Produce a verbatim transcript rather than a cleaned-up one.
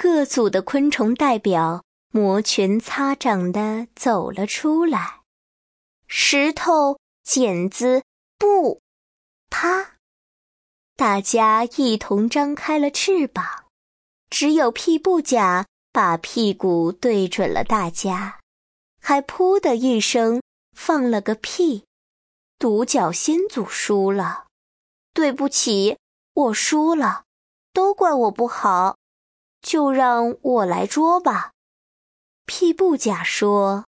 各组的昆虫代表摩拳擦掌地走了出来。石头、剪子、布，啪！大家一同张开了翅膀，只有屁布甲把屁股对准了大家，还噗的一声放了个屁。独角仙组输了，对不起，我输了，都怪我不好，就让我来捉吧。屁布甲说：